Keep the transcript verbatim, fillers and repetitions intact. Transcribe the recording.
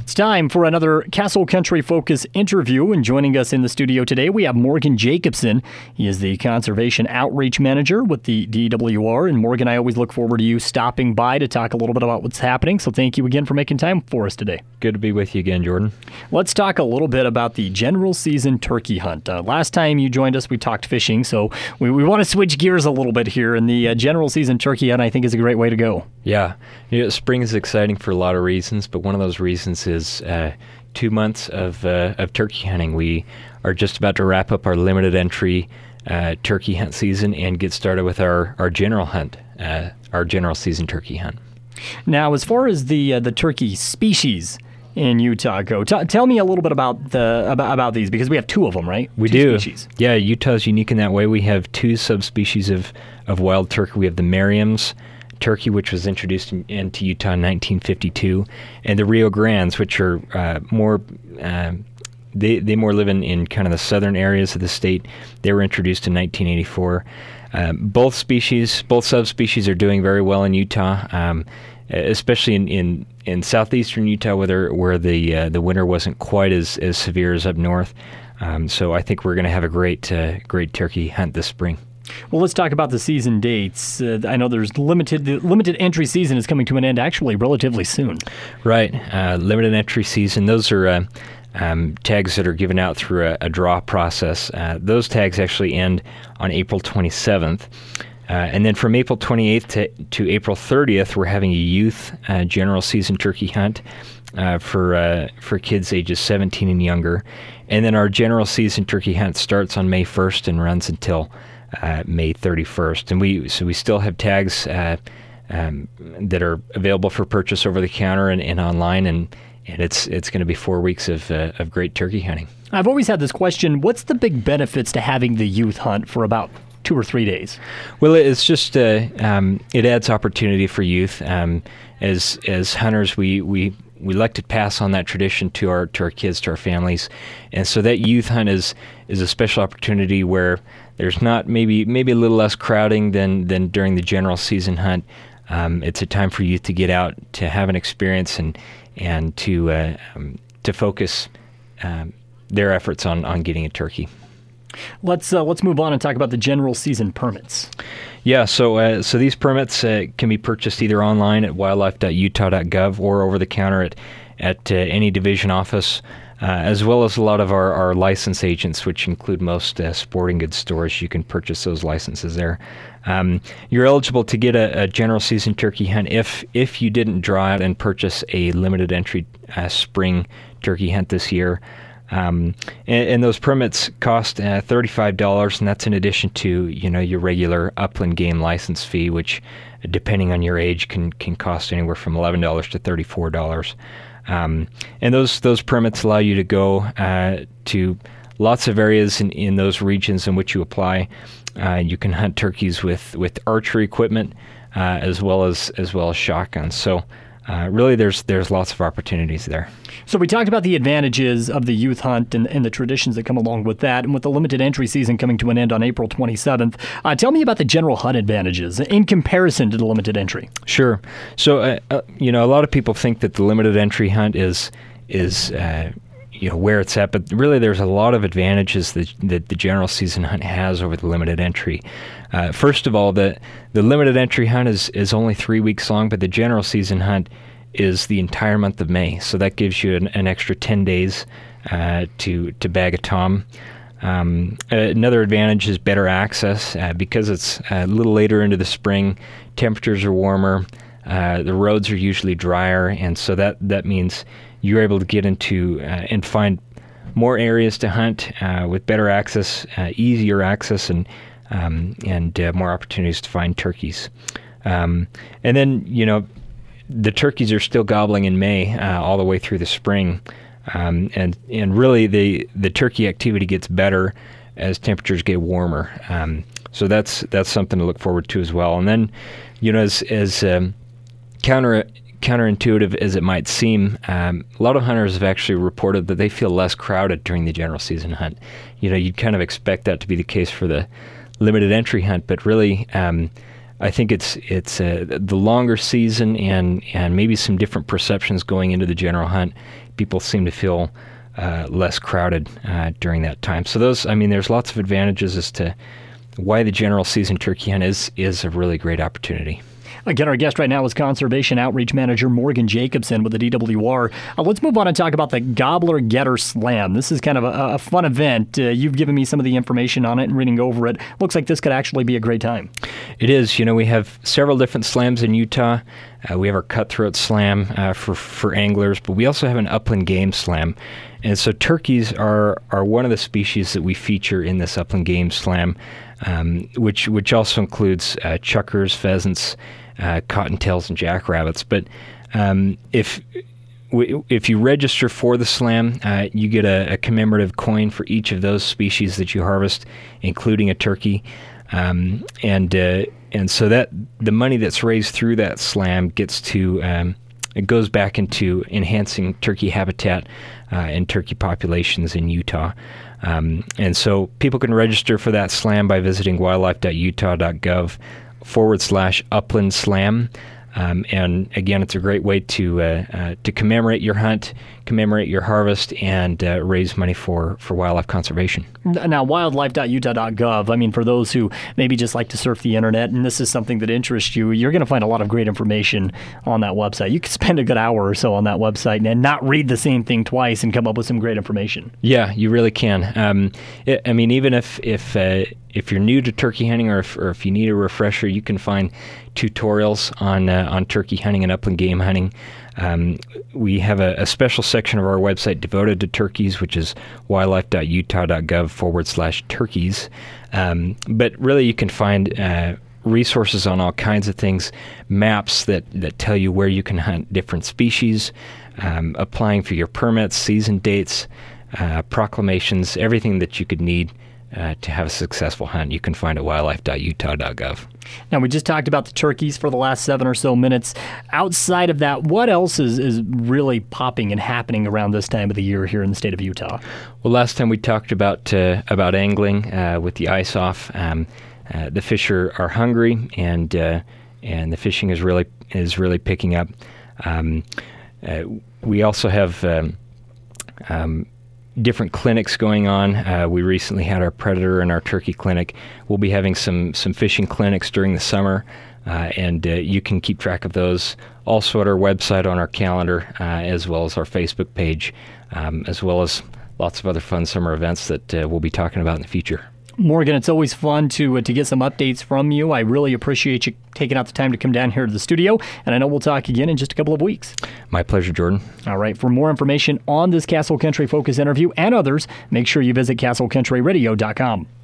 It's time for another Castle Country Focus interview, and joining us in the studio today, we have Morgan Jacobson. He is the Conservation Outreach Manager with the D W R, and Morgan, I always look forward to you stopping by to talk a little bit about what's happening, so thank you again for making time for us today. Good to be with you again, Jordan. Let's talk a little bit about the general season turkey hunt. Uh, last time you joined us, we talked fishing, so we, we want to switch gears a little bit here, and the uh, general season turkey hunt, I think, is a great way to go. Yeah, you know, spring is exciting for a lot of reasons, but one of those reasons is uh, two months of uh, of turkey hunting. We are just about to wrap up our limited entry uh, turkey hunt season and get started with our, our general hunt, uh, our general season turkey hunt. Now, as far as the uh, the turkey species in Utah go, T- tell me a little bit about the about, about these, because we have two of them, right? We two do. Species. Yeah, Utah's unique in that way. We have two subspecies of, of wild turkey. We have the Merriam's turkey, which was introduced in, into Utah in nineteen fifty-two, and the Rio Grandes, which are uh, more uh, they they more live in, in kind of the southern areas of the state. They were introduced in nineteen eighty-four. Um, both species, both subspecies, are doing very well in Utah, um, especially in, in, in southeastern Utah, where where the uh, the winter wasn't quite as, as severe as up north. Um, so I think we're going to have a great uh, great turkey hunt this spring. Well, let's talk about the season dates. Uh, I know there's limited the limited entry season is coming to an end actually relatively soon. Right, uh, limited entry season. Those are uh, um, tags that are given out through a, a draw process. Uh, those tags actually end on April twenty-seventh. Uh, and then from April twenty-eighth to, to April thirtieth, we're having a youth uh, general season turkey hunt uh, for uh, for kids ages seventeen and younger. And then our general season turkey hunt starts on May first and runs until Uh, May thirty-first, and we so we still have tags uh, um, that are available for purchase over the counter and, and online, and, and it's it's going to be four weeks of uh, of great turkey hunting. I've always had this question: what's the big benefits to having the youth hunt for about two or three days? Well, it's just uh, um, it adds opportunity for youth. Um, as as hunters, we we. We like to pass on that tradition to our to our kids, to our families, and so that youth hunt is is a special opportunity where there's not maybe maybe a little less crowding than than during the general season hunt. Um, it's a time for youth to get out, to have an experience, and and to uh, um, to focus um, their efforts on, on getting a turkey. Let's uh, let's move on and talk about the general season permits. Yeah, so uh, so these permits uh, can be purchased either online at wildlife dot utah dot gov or over the counter at at uh, any division office, uh, as well as a lot of our, our license agents, which include most uh, sporting goods stores. You can purchase those licenses there. Um, you're eligible to get a, a general season turkey hunt if if you didn't draw out and purchase a limited entry uh, spring turkey hunt this year. Um, and, and those permits cost uh, thirty-five dollars, and that's in addition to, you know, your regular upland game license fee, which, depending on your age, can can cost anywhere from eleven dollars to thirty-four dollars. Um, and those those permits allow you to go uh, to lots of areas in, in those regions in which you apply. Uh, you can hunt turkeys with, with archery equipment uh, as well as as well as shotguns. So. Uh, really, there's there's lots of opportunities there. So we talked about the advantages of the youth hunt and, and the traditions that come along with that, and with the limited entry season coming to an end on April twenty-seventh. Uh, tell me about the general hunt advantages in comparison to the limited entry. Sure. So, uh, uh, you know, a lot of people think that the limited entry hunt is is uh, you know where it's at, but really there's a lot of advantages that, that the general season hunt has over the limited entry. Uh, first of all, the the limited entry hunt is, is only three weeks long, but the general season hunt is the entire month of May. So that gives you an, an extra ten days uh, to to bag a tom. Um, another advantage is better access uh, because it's a little later into the spring. Temperatures are warmer. Uh, the roads are usually drier, and so that that means you're able to get into uh, and find more areas to hunt uh, with better access, uh, easier access, and um, and uh, more opportunities to find turkeys. Um, and then, you know, the turkeys are still gobbling in May uh, all the way through the spring, um, and and really the the turkey activity gets better as temperatures get warmer. Um, so that's that's something to look forward to as well. And then, you know, as as um, counter counterintuitive as it might seem, um, a lot of hunters have actually reported that they feel less crowded during the general season hunt. You know, you'd kind of expect that to be the case for the limited entry hunt, but really, um, I think it's it's uh, the longer season and and maybe some different perceptions going into the general hunt. People seem to feel uh, less crowded uh, during that time. So those, I mean, there's lots of advantages as to why the general season turkey hunt is is a really great opportunity. Again, our guest right now is Conservation Outreach Manager Morgan Jacobson with the D W R. Uh, let's move on and talk about the Gobbler Getter Slam. This is kind of a, a fun event. Uh, you've given me some of the information on it and reading over it. Looks like this could actually be a great time. It is. You know, we have several different slams in Utah. Uh, we have our Cutthroat Slam uh, for for anglers, but we also have an Upland Game Slam. And so turkeys are are one of the species that we feature in this Upland Game Slam, um, which which also includes uh, chukars, pheasants, uh, cottontails, and jackrabbits. But um, if if you register for the slam, uh, you get a, a commemorative coin for each of those species that you harvest, including a turkey. Um, and uh, and so that the money that's raised through that slam gets to um, it goes back into enhancing turkey habitat uh, and turkey populations in Utah. Um, and so people can register for that slam by visiting wildlife.utah.gov forward slash upland slam. Um, and again, it's a great way to uh, uh, to commemorate your hunt, commemorate your harvest, and uh, raise money for, for wildlife conservation. Now, wildlife dot utah dot gov, I mean, for those who maybe just like to surf the internet and this is something that interests you, you're going to find a lot of great information on that website. You could spend a good hour or so on that website and not read the same thing twice and come up with some great information. Yeah, you really can. Um, it, I mean, even if if uh, if you're new to turkey hunting or if, or if you need a refresher, you can find tutorials on uh, on turkey hunting and upland game hunting. Um, we have a, a special section of our website devoted to turkeys, which is wildlife.utah.gov forward slash turkeys. Um, but really, you can find uh, resources on all kinds of things, maps that, that tell you where you can hunt different species, um, applying for your permits, season dates, uh, proclamations, everything that you could need Uh, to have a successful hunt, you can find at wildlife dot utah dot gov. Now, we just talked about the turkeys for the last seven or so minutes. Outside of that, what else is, is really popping and happening around this time of the year here in the state of Utah? Well, last time we talked about uh, about angling uh, with the ice off. Um, uh, the fish are, are hungry, and uh, and the fishing is really is really picking up. Um, uh, we also have Um, um, different clinics going on. Uh, we recently had our predator and our turkey clinic. We'll be having some some fishing clinics during the summer, uh, and uh, you can keep track of those also at our website, on our calendar, uh, as well as our Facebook page, um, as well as lots of other fun summer events that uh, we'll be talking about in the future. Morgan, it's always fun to uh, to get some updates from you. I really appreciate you taking out the time to come down here to the studio, and I know we'll talk again in just a couple of weeks. My pleasure, Jordan. All right, for more information on this Castle Country Focus interview and others, make sure you visit castle country radio dot com.